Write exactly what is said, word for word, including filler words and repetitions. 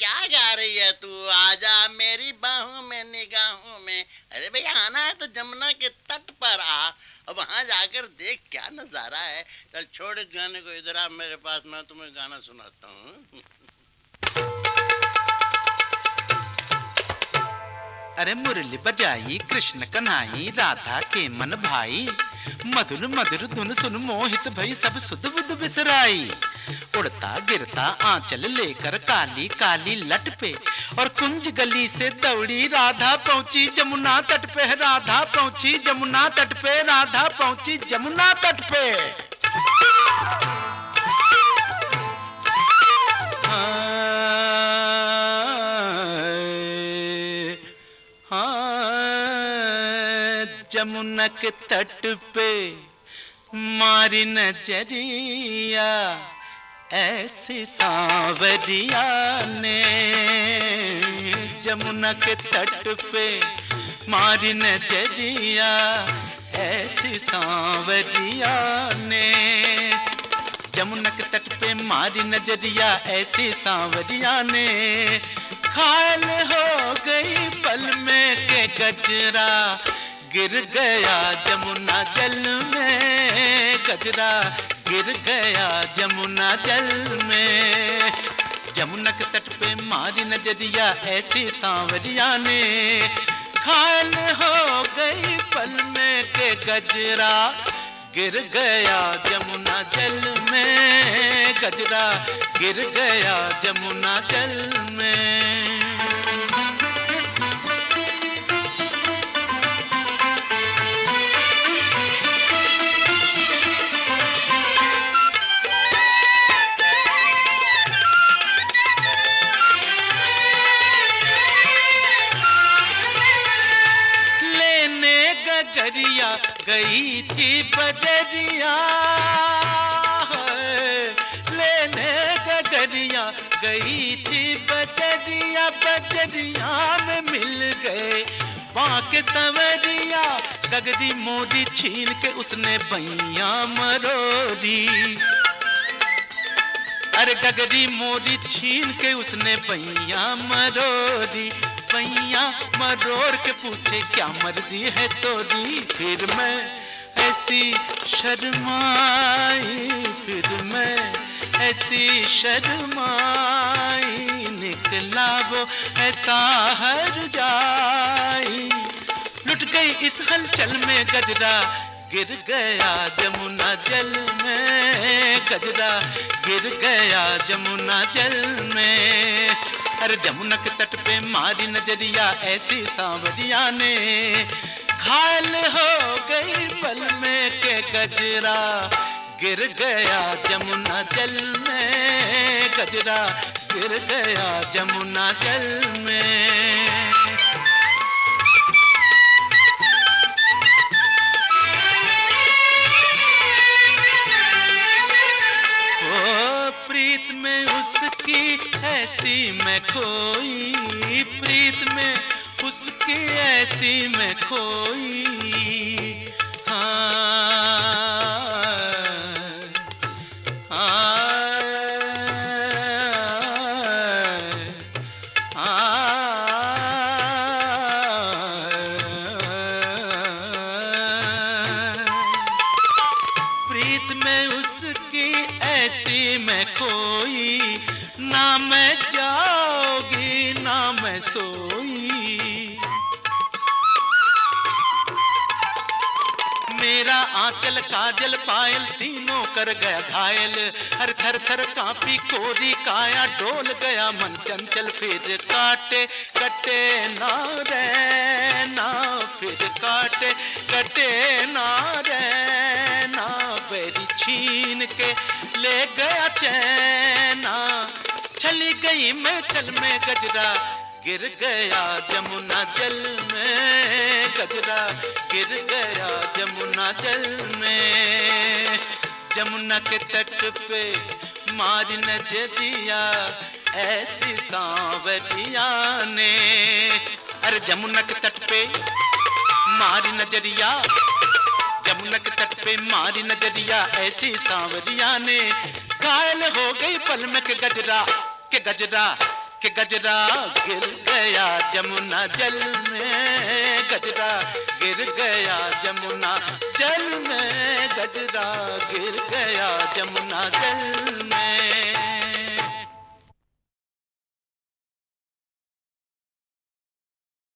क्या गा रही है तू? आजा मेरी बाहों में निगाहों में। अरे भैया आना है तो जमुना के तट पर आ, अब वहां जाकर देख क्या नजारा है। चल छोड़ इस गाने को, इधर आ मेरे पास, मैं तुम्हें गाना सुनाता हूँ। अरे मुरली बजाई कृष्ण कन्हाई राधा के मन भाई, मधुर मधुर धुन सुन मोहित भई सब सुध बुध बिसराई। उड़ता गिरता आंचल लेकर काली काली लट पे, और कुंज गली से दौड़ी राधा पहुंची जमुना तट पे। राधा पहुंची जमुना तट पे, राधा पहुंची जमुना तट पे। जमुना के तट पे मारी नजरिया ऐसी सांवरिया ने। जमुना के तट पे मारी नजरिया ऐसी सांवरिया ने। जमुना के तट पे मारी नजरिया ऐसी सांवरिया ने। घायल हो गई पल में के गजरा, गिर गया जमुना जल में। गजरा गिर गया जमुना जल में। जमुना के तट पे मारी नजरिया ऐसी सांवरिया ने। घायल हो गई पल में के गजरा, गिर गया जमुना जल में। गजरा गिर गया जमुना जल में। गजरिया गई थी बजरिया, लेने गजरिया गई थी बजरिया। बजरिया में मिल गए बाके संवरिया, गगरी मोरी छीन के उसने बैया मरोरी। अरे गगरी मोरी छीन के उसने बैया मरोरी। बैया मरोड़ के पूछे क्या मर्जी है तोरी। फिर मैं ऐसी शर्माई, फिर मैं ऐसी शर्माई, निकला वो ऐसा हर जाई। लुट गई इस हलचल में गजरा, गिर गया जमुना जल में। गजरा गिर गया जमुना जल में। अरे जमुना के तट पे मारी नजरिया ऐसी सांवरिया ने। घायल हो गई पल में के गजरा, गिर गया जमुना जल में। गजरा गिर गया जमुना जल में। प्रीत में उसकी ऐसी मैं खोई, प्रीत में उसकी ऐसी मैं खोई। हाँ प्रीत में उसकी ऐसी मैं खोई, ना मैं जाओगी ना मैं सोई। मेरा आंचल काजल पायल तीनों कर गया घायल। हर थर थर कांपी कोरी काया, डोल गया मन चंचल। फिर काटे कटे ना रे ना, फिर काटे कटे ना रे ना। बेरी छीन के ले गया चैना, चली गई मैं चल में गजरा, गिर गया जमुना जल में। गजरा गिर गया जमुना जल में। जमुना के तट पे मारी नजरिया ऐसी सांवरिया ने। अरे जमुना के तट पे मारी नजरिया, जमुना के तट पे मारी नजरिया ऐसी सांवरिया ने। घायल हो गई पल में के गजरा, के गजरा कि गजरा गिर गया जमुना जल में, गजरा गिर गया जमुना जल में, गजरा गिर गया जमुना जल में।